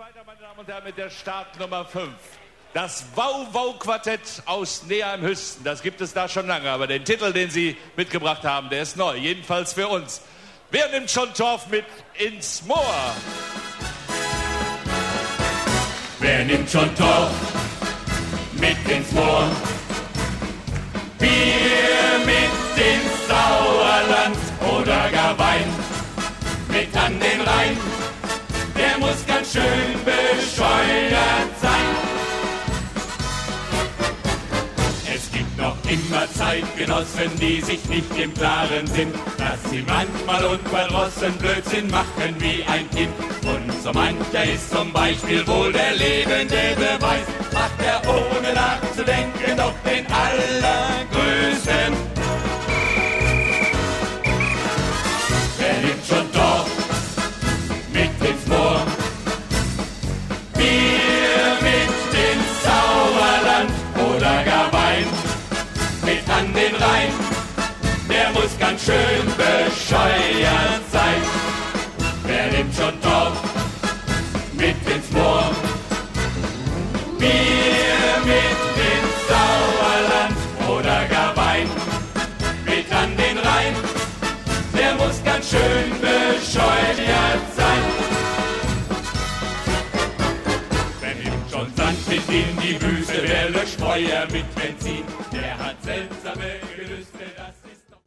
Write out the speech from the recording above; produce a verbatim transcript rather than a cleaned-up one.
weiter, meine Damen und Herren, mit der Startnummer fünf. Das Wow-Wow-Quartett aus Neheim-Hüsten. Das gibt es da schon lange, aber den Titel, den Sie mitgebracht haben, der ist neu. Jedenfalls für uns. Wer nimmt schon Torf mit ins Moor? Wer nimmt schon Torf mit ins Moor? Bier mit ins Sauerland oder gar Wein mit an den Rhein. Der muss ganz schön bescheuert sein. Es gibt noch immer Zeitgenossen, die sich nicht im Klaren sind, dass sie manchmal unter Rossen Blödsinn machen wie ein Kind. Und so mancher ist zum Beispiel wohl der lebende Beweis, macht er ohne nachzudenken doch den allergrößten. Wer nimmt schon Torf mit ins Moor? Bier mit ins Sauerland oder gar Wein mit an den Rhein. Der muss ganz schön bescheuert sein. Wer nimmt schon Torf mit ins Moor? Bier mit ins Sauerland oder gar Wein mit an den Rhein. Der muss ganz schön bescheuert sein. Wer nimmt schon Sand mit in die Wüste? Wer löscht Feuer mit Benzin?